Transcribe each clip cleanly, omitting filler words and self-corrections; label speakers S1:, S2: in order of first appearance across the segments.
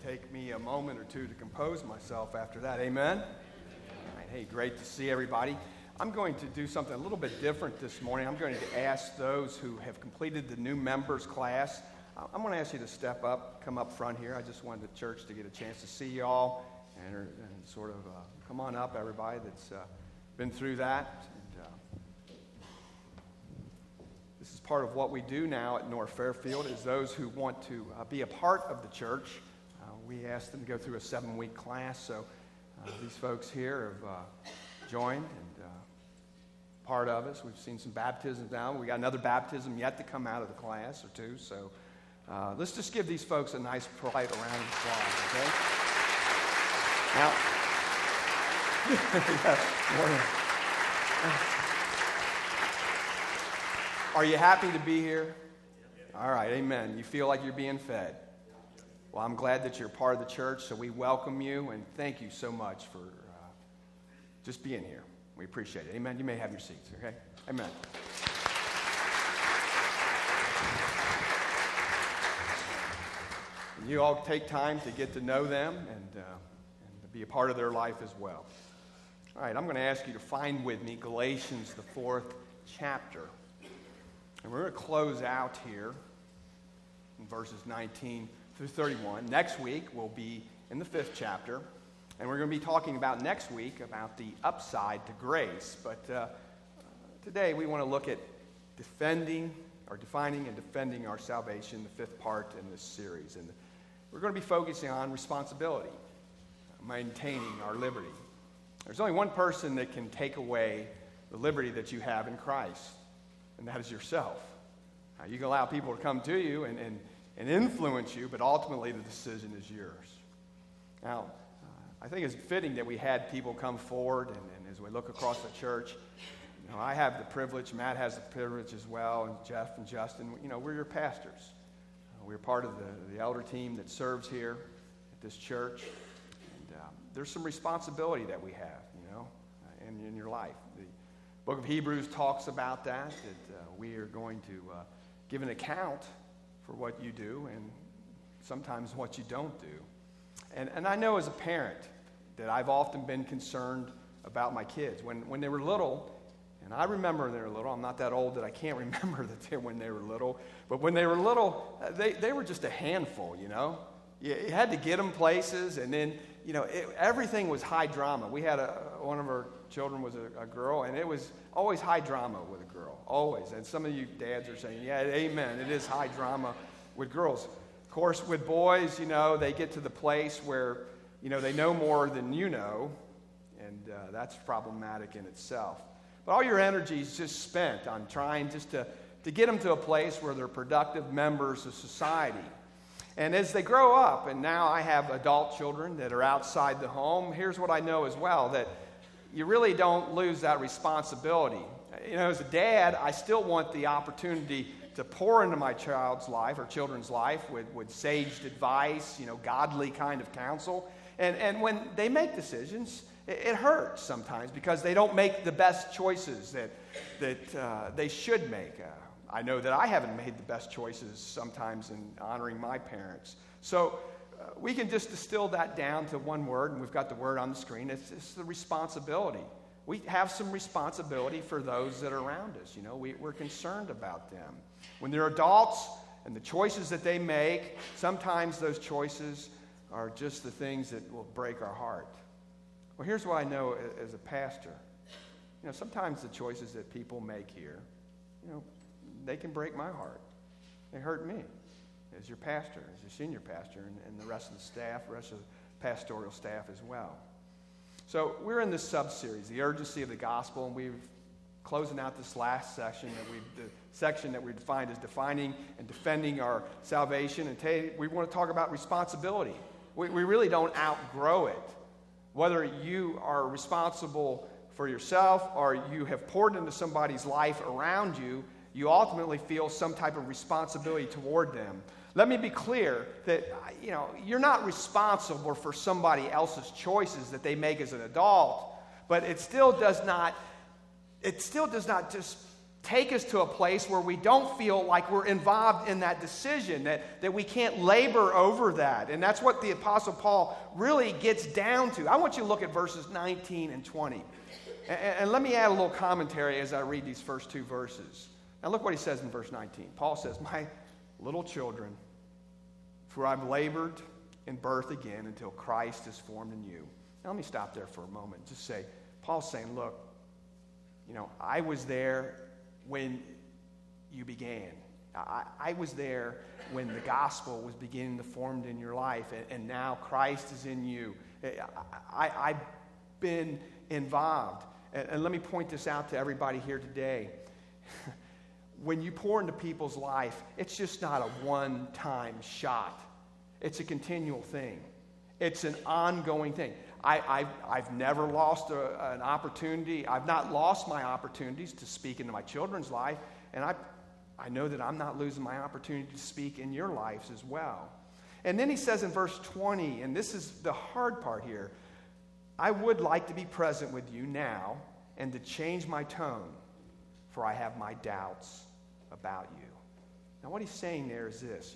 S1: take me a moment or two to compose myself after that. Amen? All right, hey, great to see everybody. I'm going to do something a little bit different this morning. I'm going to ask those who have completed the new members class. I'm going to ask you to step up, come up front here. I just wanted the church to get a chance to see you all and sort of come on up, everybody that's been through that. This is part of what we do now at North Fairfield is those who want to be a part of the church. We ask them to go through a 7-week class, so these folks here have joined and part of us. We've seen some baptisms now. We got another baptism yet to come out of the class or two, so let's just give these folks a nice polite round of applause, okay? Now, are you happy to be here? All right, amen. You feel like you're being fed. Well, I'm glad that you're part of the church, so we welcome you, and thank you so much for just being here. We appreciate it. Amen. You may have your seats, okay? Amen. And you all take time to get to know them and to be a part of their life as well. All right, I'm going to ask you to find with me Galatians, the 4th chapter. And we're going to close out here in verses 19 through 31. Next week, we'll be in the 5th chapter. And we're going to be talking about next week about the upside to grace. But today, we want to look at defining and defending our salvation, the 5th part in this series. And we're going to be focusing on responsibility, maintaining our liberty. There's only one person that can take away the liberty that you have in Christ, and that is yourself. You can allow people to come to you and influence you, but ultimately the decision is yours. Now, I think it's fitting that we had people come forward, and as we look across the church, I have the privilege, Matt has the privilege as well, and Jeff and Justin, we're your pastors. We're part of the elder team that serves here at this church. And there's some responsibility that we have, in your life. The book of Hebrews talks about that we are going to give an account for what you do and sometimes what you don't do. And I know as a parent that I've often been concerned about my kids. When they were little, and I remember when they were little, I'm not that old that I can't remember when they were little, but when they were little, they were just a handful, You had to get them places, and then, everything was high drama. We had one of our children was a girl, and it was always high drama with a girl, always. And some of you dads are saying, yeah, amen, it is high drama with girls. Of course, with boys, they get to the place where, they know more than you know, and that's problematic in itself. But all your energy is just spent on trying just to get them to a place where they're productive members of society. And as they grow up, and now I have adult children that are outside the home, here's what I know as well, that you really don't lose that responsibility. As a dad, I still want the opportunity to pour into my child's life or children's life with sage advice, godly kind of counsel. And when they make decisions, it hurts sometimes because they don't make the best choices that they should make. I know that I haven't made the best choices sometimes in honoring my parents. So we can just distill that down to one word, and we've got the word on the screen. It's the responsibility. We have some responsibility for those that are around us. We're concerned about them. When they're adults and the choices that they make, sometimes those choices are just the things that will break our heart. Well, here's what I know as a pastor. Sometimes the choices that people make here, they can break my heart. They hurt me as your pastor, as your senior pastor, and the rest of the staff, the rest of the pastoral staff as well. So we're in this sub-series, The Urgency of the Gospel, and we're closing out this last section the section that we defined as defining and defending our salvation. And today we want to talk about responsibility. We really don't outgrow it. Whether you are responsible for yourself or you have poured into somebody's life around you, you ultimately feel some type of responsibility toward them. Let me be clear that, you're not responsible for somebody else's choices that they make as an adult, but it still does not just take us to a place where we don't feel like we're involved in that decision, that we can't labor over that. And that's what the Apostle Paul really gets down to. I want you to look at verses 19 and 20. And let me add a little commentary as I read these first two verses. Now look what he says in verse 19. Paul says, "My little children, for I've labored in birth again until Christ is formed in you." Now let me stop there for a moment. Just say, Paul's saying, look, I was there when you began. I was there when the gospel was beginning to form in your life, and now Christ is in you. I've been involved. And let me point this out to everybody here today. When you pour into people's life, it's just not a one-time shot. It's a continual thing. It's an ongoing thing. I've never lost an opportunity. I've not lost my opportunities to speak into my children's life, and I know that I'm not losing my opportunity to speak in your lives as well. And then he says in verse 20, and this is the hard part here, "I would like to be present with you now and to change my tone, for I have my doubts about you." Now what he's saying there is this,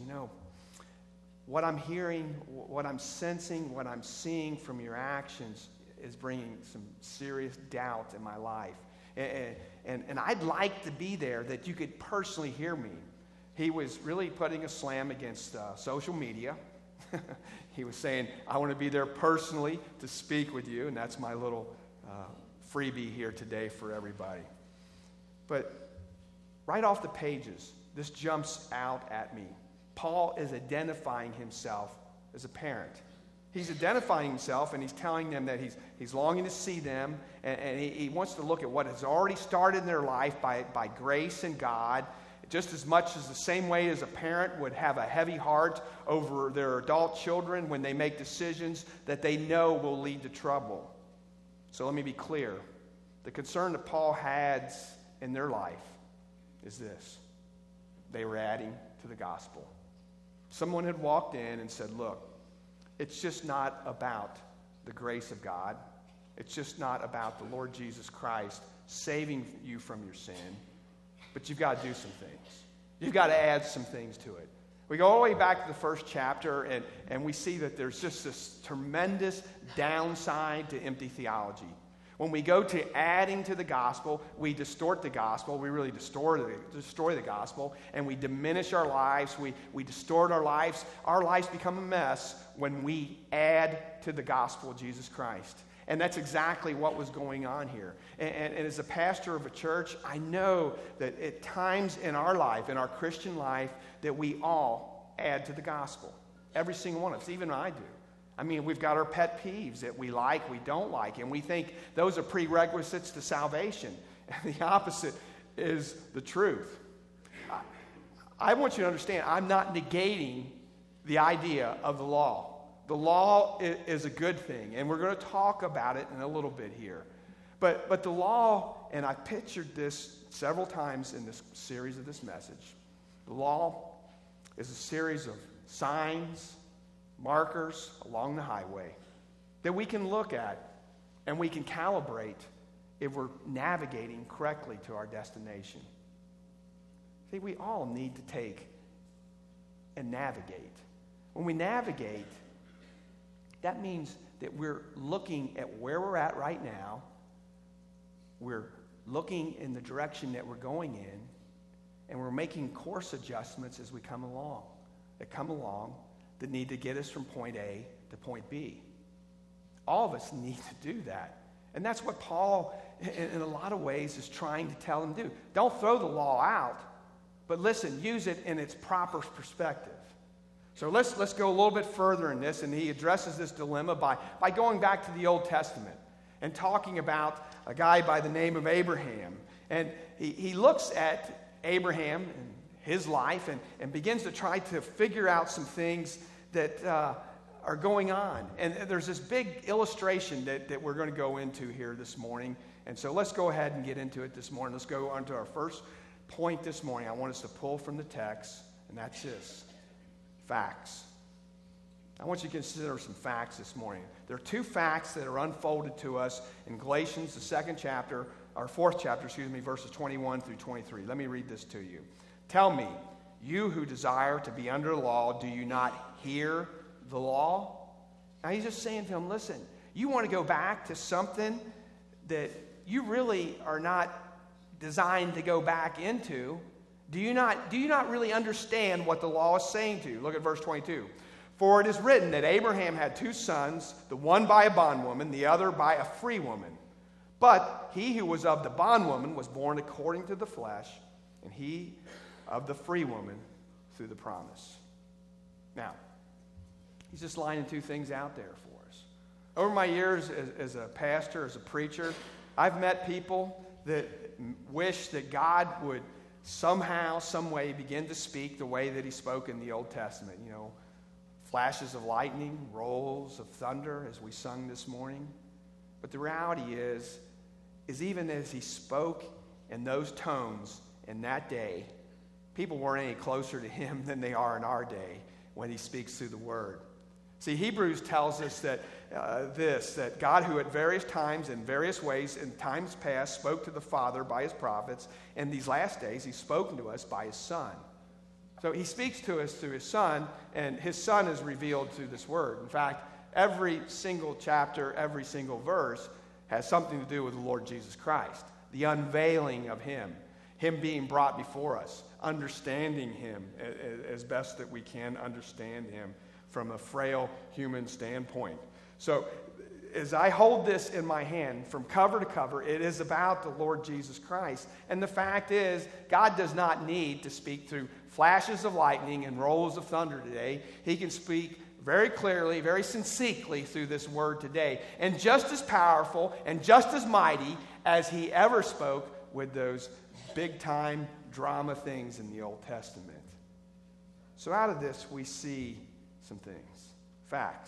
S1: what I'm hearing, what I'm sensing, what I'm seeing from your actions is bringing some serious doubt in my life. And I'd like to be there that you could personally hear me. He was really putting a slam against social media. He was saying, I want to be there personally to speak with you, and that's my little freebie here today for everybody. But right off the pages, this jumps out at me. Paul is identifying himself as a parent. He's identifying himself, and he's telling them that he's longing to see them, and he wants to look at what has already started in their life by grace and God, just as much as the same way as a parent would have a heavy heart over their adult children when they make decisions that they know will lead to trouble. So let me be clear. The concern that Paul had in their life is this. They were adding to the gospel. Someone had walked in and said, look, it's just not about the grace of God. It's just not about the Lord Jesus Christ saving you from your sin. But you've got to do some things. You've got to add some things to it. We go all the way back to the first chapter, and we see that there's just this tremendous downside to empty theology. When we go to adding to the gospel, we distort the gospel. We really destroy the gospel, and we diminish our lives. We distort our lives. Our lives become a mess when we add to the gospel of Jesus Christ. And that's exactly what was going on here. And as a pastor of a church, I know that at times in our life, in our Christian life, that we all add to the gospel. Every single one of us, even I do. I mean, we've got our pet peeves that we like, we don't like, and we think those are prerequisites to salvation. And the opposite is the truth. I want you to understand, I'm not negating the idea of the law. The law is a good thing, and we're going to talk about it in a little bit here. But the law, and I pictured this several times in this series of this message, the law is a series of signs, markers along the highway that we can look at and we can calibrate if we're navigating correctly to our destination. See, we all need to take and navigate. When we navigate, that means that we're looking at where we're at right now. We're looking in the direction that we're going in, and we're making course adjustments as we come along, that need to get us from point A to point B. All of us need to do that. And that's what Paul, in a lot of ways, is trying to tell them to do. Don't throw the law out, but listen, use it in its proper perspective. So let's go a little bit further in this, and he addresses this dilemma by going back to the Old Testament and talking about a guy by the name of Abraham. And he looks at Abraham and his life and begins to try to figure out some things that are going on. And there's this big illustration that we're going to go into here this morning. And so let's go ahead and get into it this morning. Let's go on to our first point this morning. I want us to pull from the text, and that's this. Facts. I want you to consider some facts this morning. There are two facts that are unfolded to us in Galatians, the second chapter, or 4th chapter, verses 21 through 23. Let me read this to you. Tell me, you who desire to be under the law, do you not hear the law? Now he's just saying to him, listen, you want to go back to something that you really are not designed to go back into. Do you not really understand what the law is saying to you? Look at verse 22. For it is written that Abraham had 2 sons, the one by a bondwoman, the other by a free woman. But he who was of the bondwoman was born according to the flesh, and he of the free woman through the promise. Now, he's just lining 2 things out there for us. Over my years as a pastor, as a preacher, I've met people that wish that God would somehow, some way begin to speak the way that he spoke in the Old Testament. You know, flashes of lightning, rolls of thunder, as we sung this morning. But the reality is even as he spoke in those tones in that day, people weren't any closer to him than they are in our day when he speaks through the Word. See, Hebrews tells us that that God, who at various times in various ways in times past spoke to the Father by his prophets, in these last days he's spoken to us by his Son. So he speaks to us through his Son, and his Son is revealed through this Word. In fact, every single chapter, every single verse has something to do with the Lord Jesus Christ, the unveiling of him being brought before us, understanding him as best that we can understand him from a frail human standpoint. So as I hold this in my hand from cover to cover, it is about the Lord Jesus Christ. And the fact is, God does not need to speak through flashes of lightning and rolls of thunder today. He can speak very clearly, very succinctly through this word today. And just as powerful and just as mighty as he ever spoke with those big-time drama things in the Old Testament. So out of this, we see some things. Facts.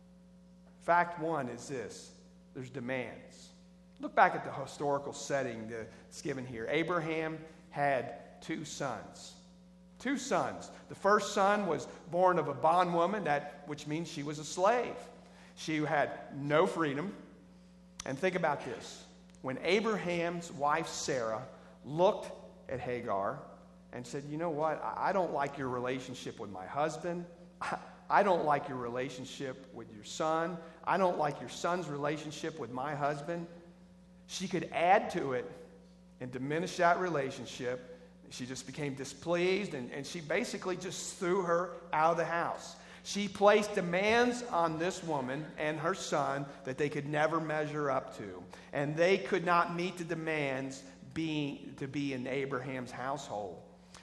S1: Fact 1 is this. There's demands. Look back at the historical setting that's given here. Abraham had 2 sons. 2 sons. The first son was born of a bondwoman, which means she was a slave. She had no freedom. And think about this. When Abraham's wife Sarah looked at Hagar and said, you know what, I don't like your relationship with my husband. I don't like your relationship with your son. I don't like your son's relationship with my husband. She could add to it and diminish that relationship. She just became displeased, and she basically just threw her out of the house. She placed demands on this woman and her son that they could never measure up to. And they could not meet the demands to be in Abraham's household.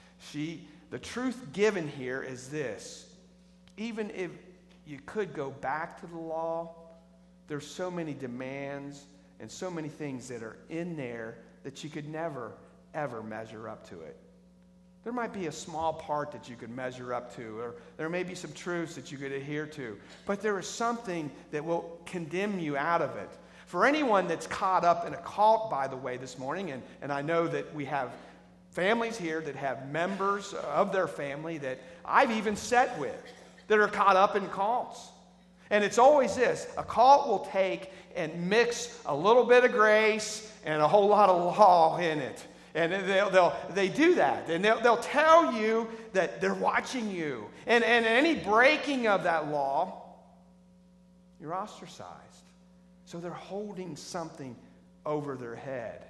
S1: The truth given here is this. Even if you could go back to the law, there's so many demands and so many things that are in there that you could never, ever measure up to it. There might be a small part that you could measure up to, or there may be some truths that you could adhere to, but there is something that will condemn you out of it. For anyone that's caught up in a cult, by the way, this morning, and I know that we have families here that have members of their family that I've even sat with that are caught up in cults. And it's always this. A cult will take and mix a little bit of grace and a whole lot of law in it. And they do that. And they'll tell you that they're watching you. And any breaking of that law, you're ostracized. So they're holding something over their head.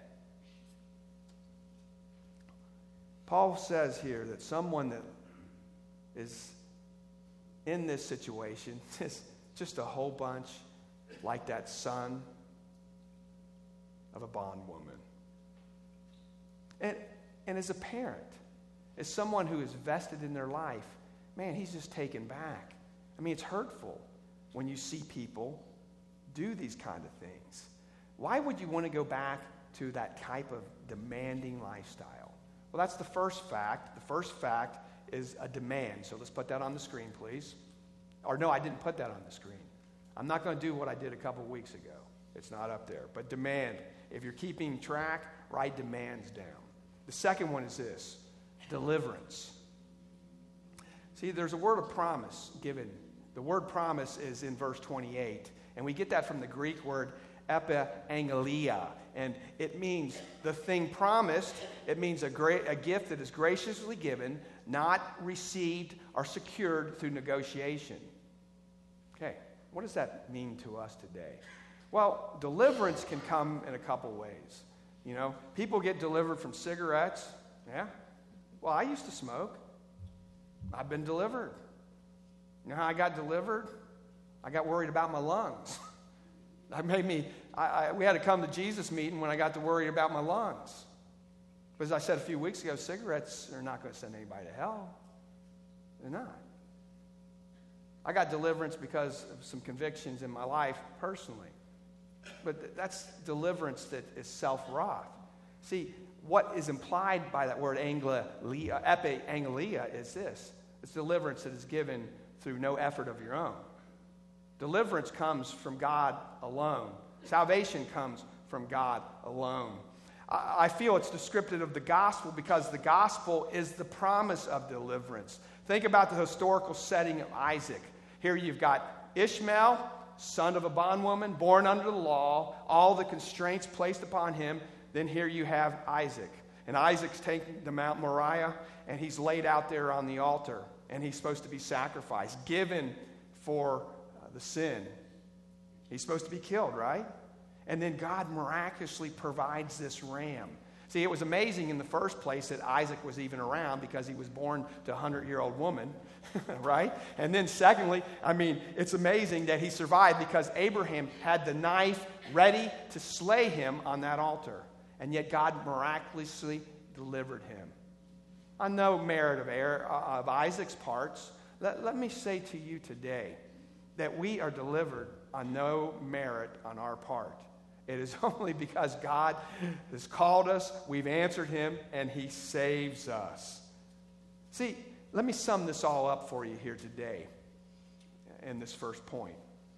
S1: Paul says here that someone that is in this situation is just a whole bunch like that son of a bondwoman. And as a parent, as someone who is vested in their life, man, he's just taken back. I mean, it's hurtful when you see people do these kind of things. Why would you want to go back to that type of demanding lifestyle? Well, that's the first fact. The first fact is a demand. So let's put that on the screen, please. Or no, I didn't put that on the screen. I'm not going to do what I did a couple weeks ago. It's not up there. But demand. If you're keeping track, write demands down. The second one is this: deliverance. See, there's a word of promise given. The word promise is in verse 28. And we get that from the Greek word epiangelia. And it means the thing promised. It means a gift that is graciously given, not received or secured through negotiation. Okay, what does that mean to us today? Well, deliverance can come in a couple ways. You know, people get delivered from cigarettes. Yeah. Well, I used to smoke. I've been delivered. You know how I got delivered? I got worried about my lungs. We had to come to Jesus meeting when I got to worry about my lungs. But as I said a few weeks ago, cigarettes are not going to send anybody to hell. They're not. I got deliverance because of some convictions in my life personally. But that's deliverance that is self-wrought. See, what is implied by that word epiangelia is this. It's deliverance that is given through no effort of your own. Deliverance comes from God alone. Salvation comes from God alone. I feel it's descriptive of the gospel because the gospel is the promise of deliverance. Think about the historical setting of Isaac. Here you've got Ishmael, son of a bondwoman, born under the law, all the constraints placed upon him. Then here you have Isaac. And Isaac's taken to Mount Moriah, and he's laid out there on the altar. And he's supposed to be sacrificed, given for the sin. He's supposed to be killed, right? And then God miraculously provides this ram. See, it was amazing in the first place that Isaac was even around because he was born to a 100-year-old woman, right? And then secondly, it's amazing that he survived because Abraham had the knife ready to slay him on that altar. And yet God miraculously delivered him. On no merit of Isaac's parts, let me say to you today that we are delivered on no merit on our part. It is only because God has called us, we've answered him, and he saves us. See, let me sum this all up for you here today in this first point.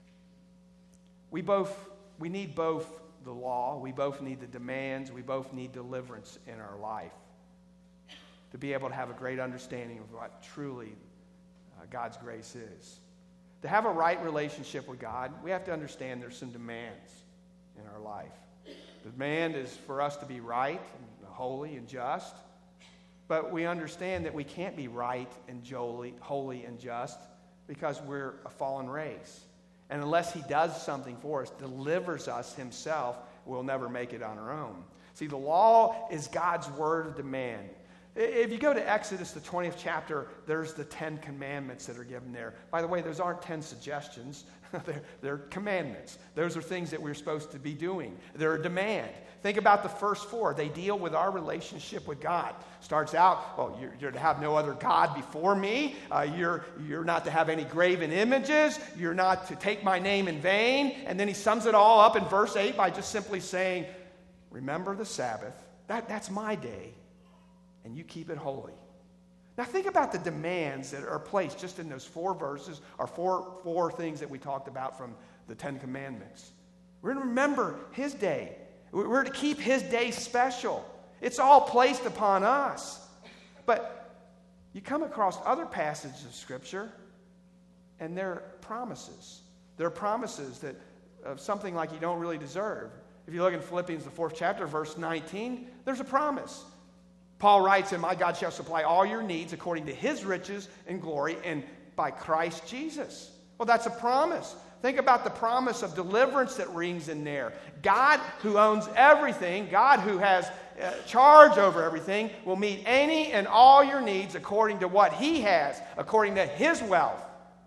S1: We need both the law, we both need the demands, we both need deliverance in our life to be able to have a great understanding of what truly God's grace is. To have a right relationship with God, we have to understand there's some demands in our life. The demand is for us to be right and holy and just, but we understand that we can't be right and holy and just because we're a fallen race. And unless he does something for us, delivers us himself, we'll never make it on our own. See, the law is God's word of demand. If you go to Exodus, the 20th chapter, there's the 10 commandments that are given there. By the way, those aren't 10 suggestions. They're commandments. Those are things that we're supposed to be doing. They're a demand. Think about the first 4. They deal with our relationship with God. Starts out, you're to have no other God before me. You're not to have any graven images. You're not to take my name in vain. And then he sums it all up in verse 8 by just simply saying, remember the Sabbath. That's my day. And you keep it holy. Now think about the demands that are placed just in those 4 verses, or four things that we talked about from the 10 commandments. We're to remember his day. We're to keep his day special. It's all placed upon us. But you come across other passages of Scripture, and they're promises. They're promises that of something like you don't really deserve. If you look in Philippians, the 4th chapter, verse 19, there's a promise. Paul writes, and my God shall supply all your needs according to his riches and glory and by Christ Jesus. Well, that's a promise. Think about the promise of deliverance that rings in there. God who owns everything, God who has charge over everything, will meet any and all your needs according to what he has, according to his wealth.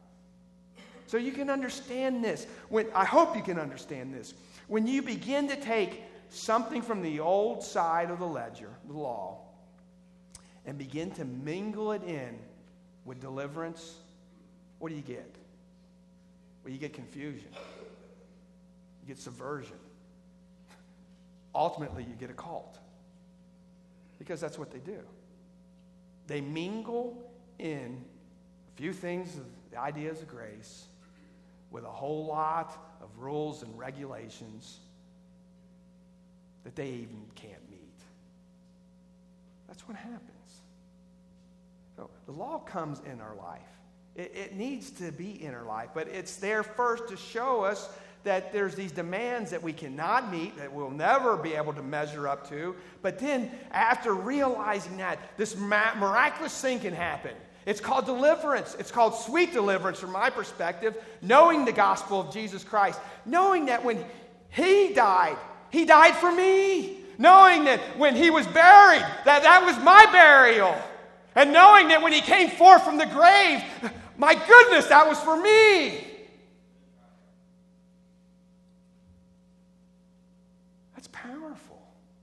S1: So you can understand this. I hope you can understand this. When you begin to take something from the old side of the ledger, the law, and begin to mingle it in with deliverance, what do you get? Well, you get confusion. You get subversion. Ultimately, you get a cult. Because that's what they do. They mingle in a few things of the ideas of grace with a whole lot of rules and regulations that they even can't meet. That's what happens. So the law comes in our life. It needs to be in our life, but it's there first to show us that there's these demands that we cannot meet, that we'll never be able to measure up to. But then after realizing that, this miraculous thing can happen. It's called deliverance. It's called sweet deliverance from my perspective, knowing the gospel of Jesus Christ. Knowing that when he died for me. Knowing that when he was buried, that was my burial. And knowing that when he came forth from the grave, my goodness, that was for me. That's powerful.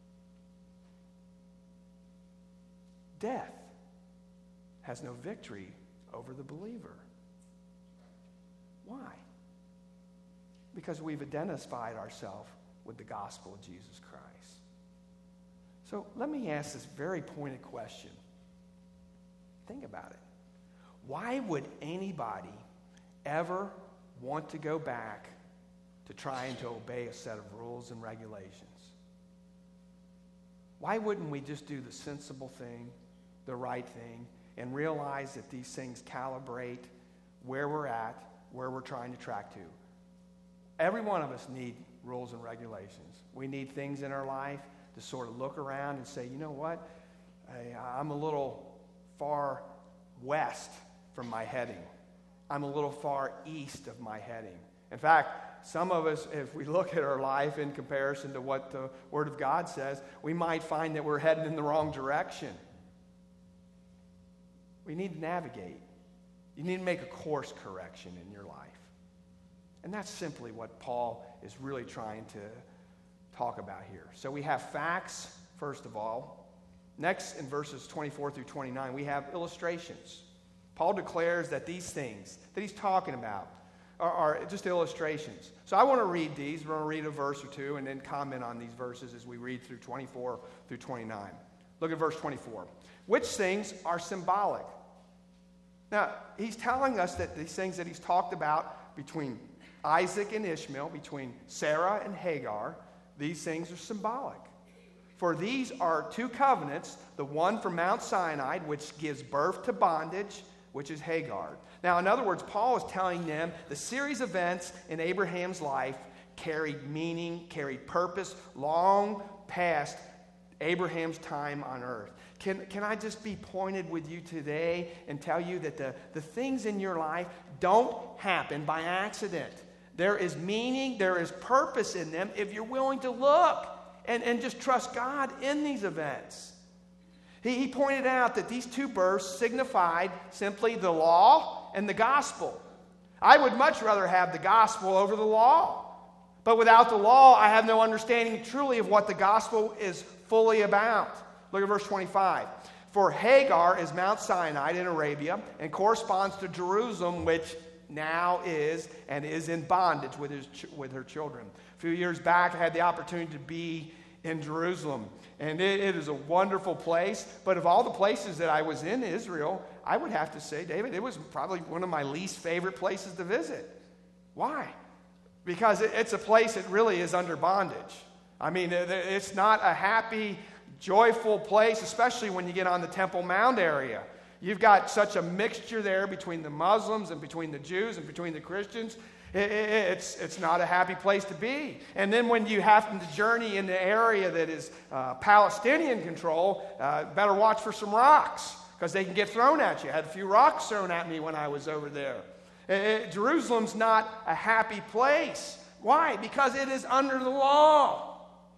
S1: Death has no victory over the believer. Why? Because we've identified ourselves with the gospel of Jesus Christ. So let me ask this very pointed question. Think about it. Why would anybody ever want to go back to trying to obey a set of rules and regulations? Why wouldn't we just do the sensible thing, the right thing, and realize that these things calibrate where we're at, where we're trying to track to? Every one of us need rules and regulations. We need things in our life to sort of look around and say, you know what? I'm a little far west from my heading. I'm a little far east of my heading. In fact, some of us, if we look at our life in comparison to what the Word of God says, we might find that we're heading in the wrong direction. We need to navigate. You need to make a course correction in your life. And that's simply what Paul is really trying to talk about here. So we have facts, first of all. Next, in verses 24 through 29, we have illustrations. Paul declares that these things that he's talking about are just illustrations. So I want to read these. We're going to read a verse or two and then comment on these verses as we read through 24 through 29. Look at verse 24. Which things are symbolic? Now, he's telling us that these things that he's talked about between Isaac and Ishmael, between Sarah and Hagar, these things are symbolic. For these are two covenants, the one from Mount Sinai, which gives birth to bondage, which is Hagar. Now, in other words, Paul is telling them the series of events in Abraham's life carried meaning, carried purpose, long past Abraham's time on earth. Can I just be pointed with you today and tell you that the things in your life don't happen by accident. There is meaning, there is purpose in them if you're willing to look and just trust God in these events. He pointed out that these two births signified simply the law and the gospel. I would much rather have the gospel over the law. But without the law, I have no understanding truly of what the gospel is fully about. Look at verse 25. For Hagar is Mount Sinai in Arabia and corresponds to Jerusalem, which now is and is in bondage with her children. A few years back, I had the opportunity to be in Jerusalem, and it is a wonderful place. But of all the places that I was in Israel, I would have to say, David, it was probably one of my least favorite places to visit. Why? Because it's a place that really is under bondage. I mean, it's not a happy, joyful place, especially when you get on the Temple Mount area. You've got such a mixture there between the Muslims and between the Jews and between the Christians. It's not a happy place to be. And then when you happen to journey in the area that is Palestinian control, better watch for some rocks because they can get thrown at you. I had a few rocks thrown at me when I was over there. Jerusalem's not a happy place. Why? Because it is under the law.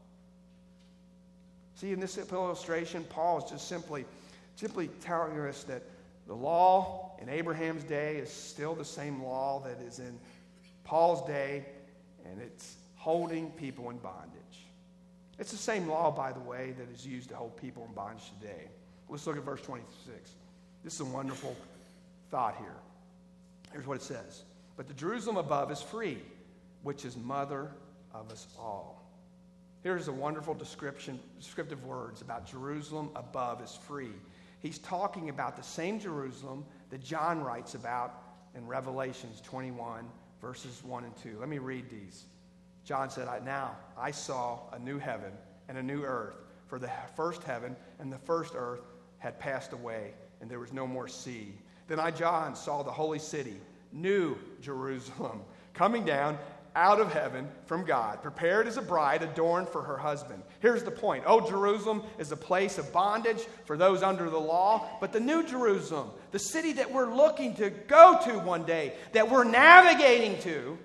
S1: See, in this illustration, Paul is just simply telling us that the law in Abraham's day is still the same law that is in Paul's day, and it's holding people in bondage. It's the same law, by the way, that is used to hold people in bondage today. Let's look at verse 26. This is a wonderful thought here. Here's what it says. But the Jerusalem above is free, which is mother of us all. Here's a wonderful descriptive words about Jerusalem above is free. He's talking about the same Jerusalem that John writes about in Revelations 21, verses 1 and 2. Let me read these. John said, Now I saw a new heaven and a new earth, for the first heaven and the first earth had passed away, and there was no more sea. Then I, John, saw the holy city, New Jerusalem, coming down out of heaven from God, prepared as a bride adorned for her husband. Here's the point. Old Jerusalem is a place of bondage for those under the law, but the New Jerusalem, the city that we're looking to go to one day, that we're navigating to,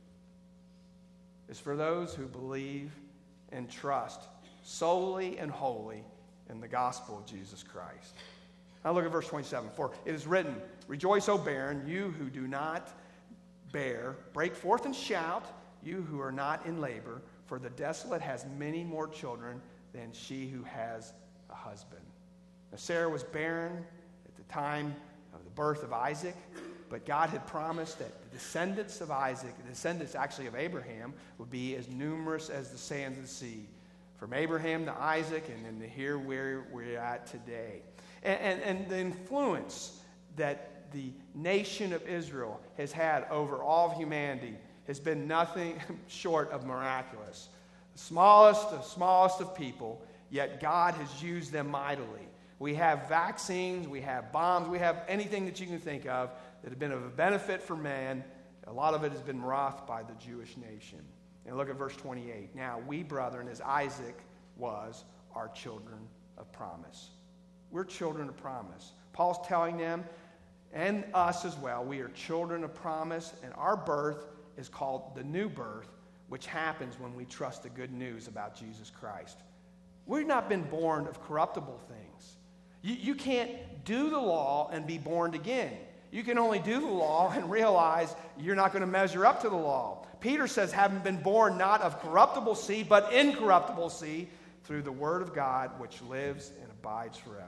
S1: is for those who believe and trust solely and wholly in the gospel of Jesus Christ. Now look at verse 27. For it is written, "Rejoice, O barren, you who do not bear. Break forth and shout, you who are not in labor, for the desolate has many more children than she who has a husband." Now Sarah was barren at the time of the birth of Isaac, but God had promised that the descendants of Isaac, the descendants actually of Abraham, would be as numerous as the sands of the sea. From Abraham to Isaac, and then to here where we're at today. And the influence that the nation of Israel has had over all of humanity has been nothing short of miraculous. The smallest of people, yet God has used them mightily. We have vaccines, we have bombs, we have anything that you can think of that have been of a benefit for man. A lot of it has been wrought by the Jewish nation. And look at verse 28. Now we, brethren, as Isaac was, are children of promise. We're children of promise. Paul's telling them, and us as well, we are children of promise, and our birth is called the new birth, which happens when we trust the good news about Jesus Christ. We've not been born of corruptible things. You can't do the law and be born again. You can only do the law and realize you're not going to measure up to the law. Peter says, having been born not of corruptible seed, but incorruptible seed, through the word of God, which lives and abides forever.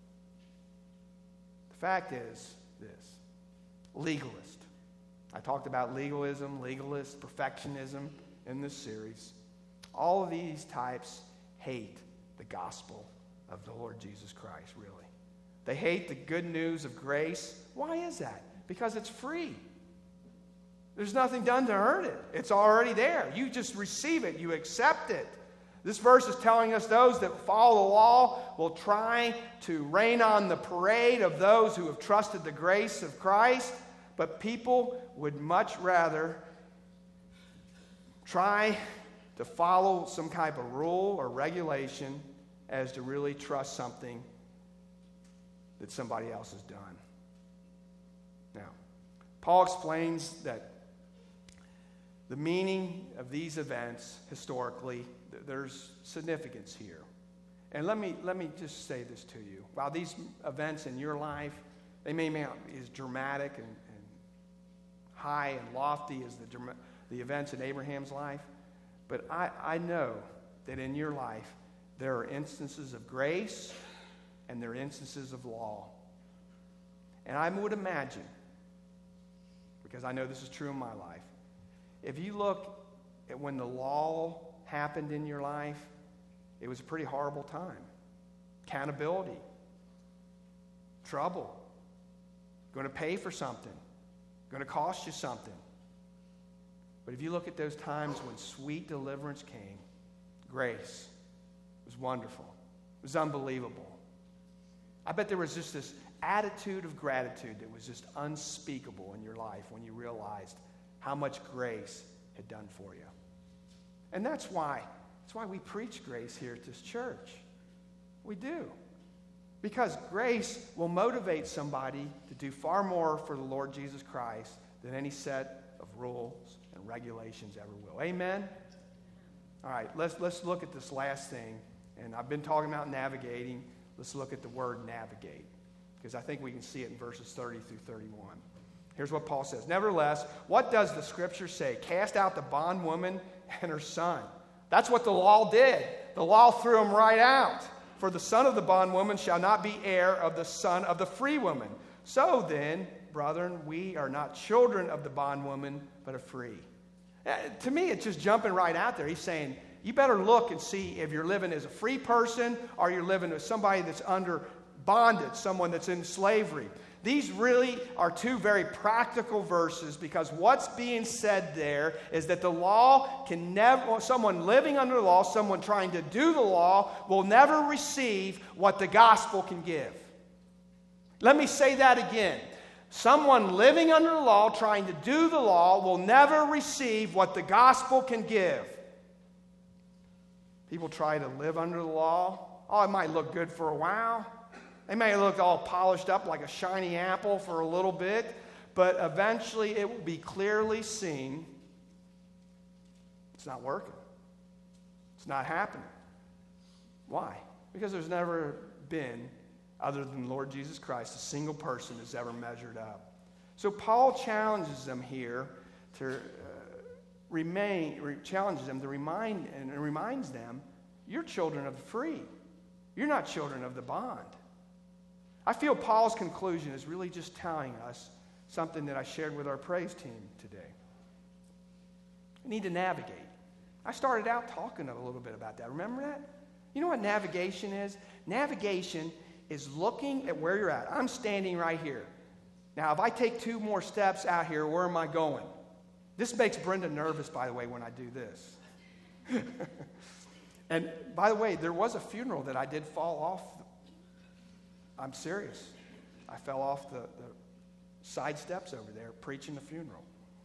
S1: The fact is this: legalist. I talked about legalism, legalist, perfectionism in this series. All of these types hate the gospel of the Lord Jesus Christ, really. They hate the good news of grace. Why is that? Because it's free. There's nothing done to earn it. It's already there. You just receive it. You accept it. This verse is telling us those that follow the law will try to rain on the parade of those who have trusted the grace of Christ, but people would much rather try to follow some type of rule or regulation as to really trust something that somebody else has done. Now, Paul explains that the meaning of these events historically, there's significance here. And let me just say this to you. While these events in your life, they may not be as dramatic and high and lofty as the events in Abraham's life, but I know that in your life there are instances of grace and there are instances of law. And I would imagine, because I know this is true in my life, if you look at when the law happened in your life, it was a pretty horrible time. Accountability, trouble, going to pay for something, going to cost you something. But if you look at those times when sweet deliverance came, grace was wonderful. It was unbelievable. I bet there was just this attitude of gratitude that was just unspeakable in your life when you realized how much grace had done for you. And that's why we preach grace here at this church. We do. Because grace will motivate somebody to do far more for the Lord Jesus Christ than any set of rules and regulations ever will. Amen? All right, let's look at this last thing. And I've been talking about navigating. Let's look at the word navigate, because I think we can see it in verses 30 through 31. Here's what Paul says. Nevertheless, what does the scripture say? Cast out the bondwoman and her son. That's what the law did. The law threw them right out. For the son of the bondwoman shall not be heir of the son of the free woman. So then, brethren, we are not children of the bondwoman, but are free. To me, it's just jumping right out there. He's saying, you better look and see if you're living as a free person or you're living as somebody that's under bondage, someone that's in slavery. These really are two very practical verses, because what's being said there is that the law can never, someone living under the law, someone trying to do the law, will never receive what the gospel can give. Let me say that again. Someone living under the law, trying to do the law, will never receive what the gospel can give. People try to live under the law. Oh, it might look good for a while. They may look all polished up like a shiny apple for a little bit, but eventually it will be clearly seen it's not working. It's not happening. Why? Because there's never been, other than Lord Jesus Christ, a single person has ever measured up. So Paul challenges them here to challenges them to reminds them, you're children of the free. You're not children of the bond. I feel Paul's conclusion is really just telling us something that I shared with our praise team today. We need to navigate. I started out talking a little bit about that. Remember that? You know what navigation is? Navigation is looking at where you're at. I'm standing right here. Now, if I take 2 more steps out here, where am I going? This makes Brenda nervous, by the way, when I do this. And by the way, there was a funeral that I did fall off. I'm serious. I fell off the side steps over there preaching the funeral.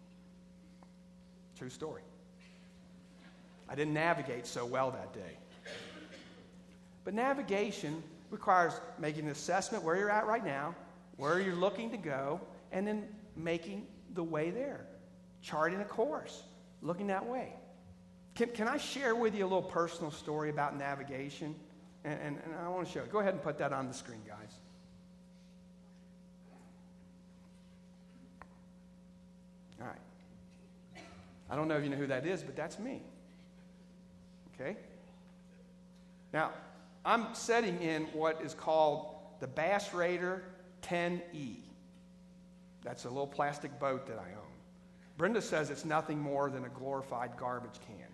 S1: True story. I didn't navigate so well that day. But navigation requires making an assessment where you're at right now, where you're looking to go, and then making the way there. Charting a course, looking that way. Can I share with you a little personal story about navigation? And I want to show it. Go ahead and put that on the screen, guys. All right. I don't know if you know who that is, but that's me. Okay? Now, I'm setting in what is called the Bass Raider 10E. That's a little plastic boat that I own. Brenda says it's nothing more than a glorified garbage can.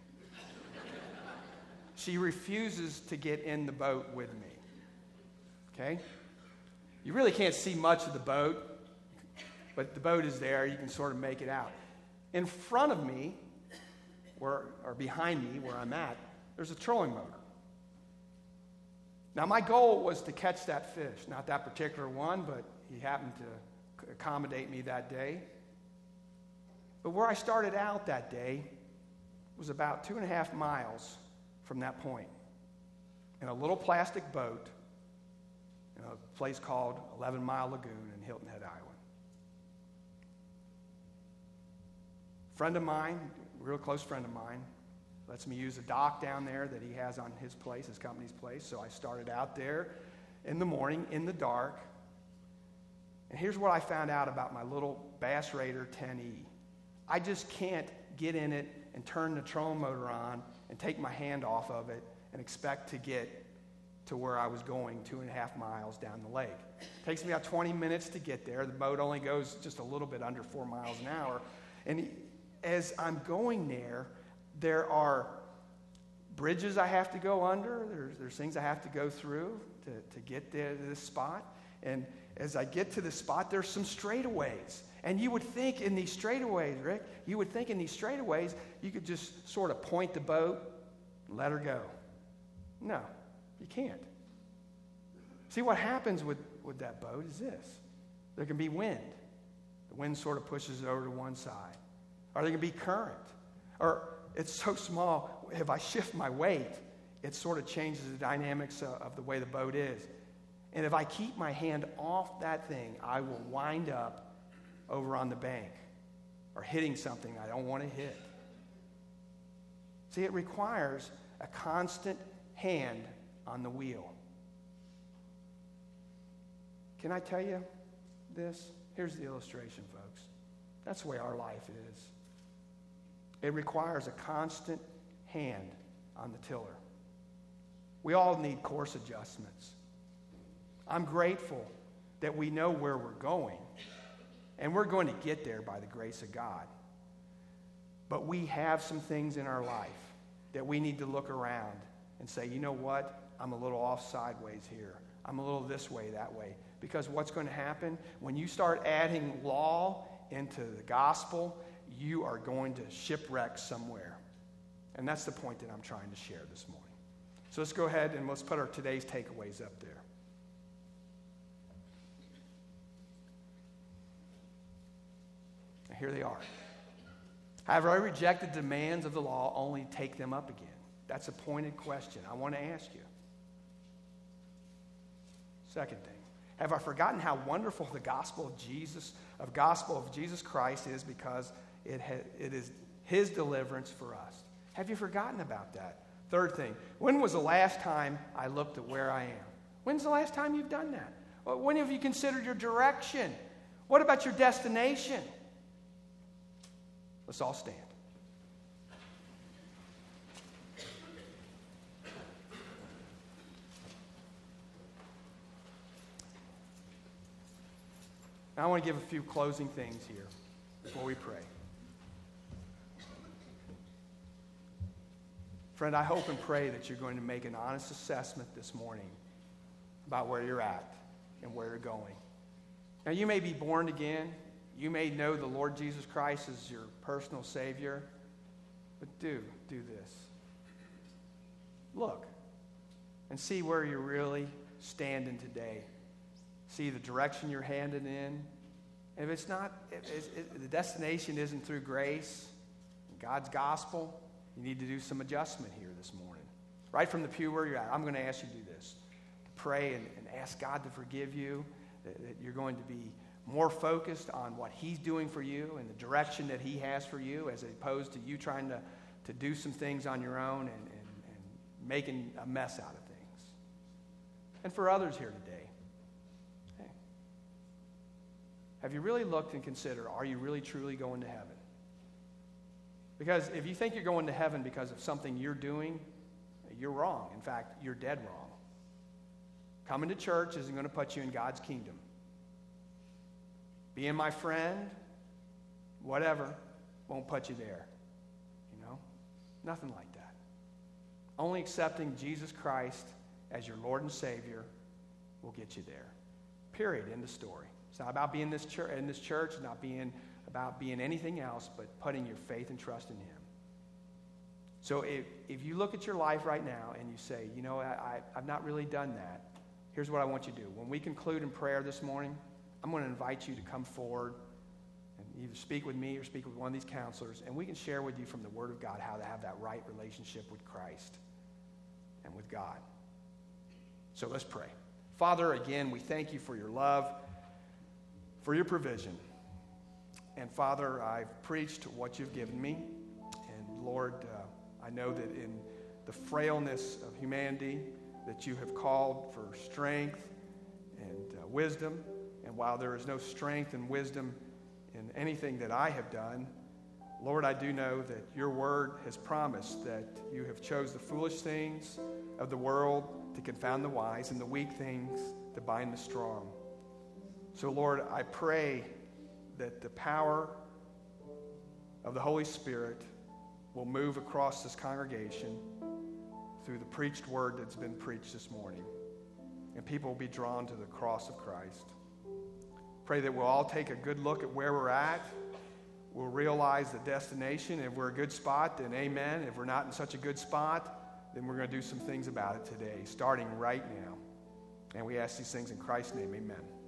S1: She refuses to get in the boat with me. Okay? You really can't see much of the boat, but the boat is there. You can sort of make it out. In front of me, or behind me, where I'm at, there's a trolling motor. Now, my goal was to catch that fish. Not that particular one, but he happened to accommodate me that day. But where I started out that day was about 2.5 miles from that point, in a little plastic boat in a place called 11 Mile Lagoon in Hilton Head, Iowa. Friend of mine, a real close friend of mine, lets me use a dock down there that he has on his place, his company's place. So I started out there in the morning, in the dark. And here's what I found out about my little Bass Raider 10E. I just can't get in it and turn the trolling motor on and take my hand off of it and expect to get to where I was going 2.5 miles down the lake. It takes me about 20 minutes to get there. The boat only goes just a little bit under 4 miles an hour. And as I'm going there are bridges I have to go under. There's things I have to go through to get there to this spot. And as I get to the spot, there's some straightaways. And you would think in these straightaways, Rick, you could just sort of point the boat and let her go. No, you can't. See, what happens with that boat is this. There can be wind. The wind sort of pushes it over to one side. Or there can be current. Or it's so small, if I shift my weight, it sort of changes the dynamics of the way the boat is. And if I keep my hand off that thing, I will wind up over on the bank or hitting something I don't want to hit. See, it requires a constant hand on the wheel. Can I tell you this? Here's the illustration, folks. That's the way our life is. It requires a constant hand on the tiller. We all need course adjustments. I'm grateful that we know where we're going, and we're going to get there by the grace of God. But we have some things in our life that we need to look around and say, you know what? I'm a little off sideways here. I'm a little this way, that way. Because what's going to happen when you start adding law into the gospel, you are going to shipwreck somewhere. And that's the point that I'm trying to share this morning. So let's go ahead and let's put our today's takeaways up there. here they are. Have I rejected demands of the law, only take them up again? That's a pointed question I want to ask you. Second thing, have I forgotten how wonderful the gospel of Jesus Christ is, because it is his deliverance for us? Have you forgotten about that? Third thing, when was the last time I looked at where I am? When's the last time you've done that? When have you considered your direction? What about your destination? Let's all stand. Now I want to give a few closing things here before we pray. Friend, I hope and pray that you're going to make an honest assessment this morning about where you're at and where you're going. Now, you may be born again. You may know the Lord Jesus Christ as your personal Savior. But do this. Look and see where you're really standing today. See the direction you're headed in. And if the destination isn't through grace, God's gospel, you need to do some adjustment here this morning. Right from the pew where you're at, I'm going to ask you to do this. Pray and ask God to forgive you, that you're going to be more focused on what he's doing for you and the direction that he has for you, as opposed to you trying to do some things on your own and making a mess out of things. And for others here today, hey, have you really looked and considered, are you really truly going to heaven? Because if you think you're going to heaven because of something you're doing, you're wrong. In fact, you're dead wrong. Coming to church isn't going to put you in God's kingdom. Being my friend, whatever, won't put you there. You know? Nothing like that. Only accepting Jesus Christ as your Lord and Savior will get you there. Period. End of story. It's not about being in this church. It's not about being anything else but putting your faith and trust in him. So if you look at your life right now and you say, you know, I've not really done that, here's what I want you to do. When we conclude in prayer this morning, I'm going to invite you to come forward and either speak with me or speak with one of these counselors, and we can share with you from the Word of God how to have that right relationship with Christ and with God. So let's pray. Father, again, we thank you for your love, for your provision. And Father, I've preached what you've given me. And Lord, I know that in the frailness of humanity, that you have called for strength and wisdom. And while there is no strength and wisdom in anything that I have done, Lord, I do know that your word has promised that you have chose the foolish things of the world to confound the wise, and the weak things to bind the strong. So Lord, I pray that the power of the Holy Spirit will move across this congregation through the preached word that's been preached this morning. And people will be drawn to the cross of Christ. Pray that we'll all take a good look at where we're at. We'll realize the destination. If we're a good spot, then amen. If we're not in such a good spot, then we're going to do some things about it today, starting right now. And we ask these things in Christ's name, amen.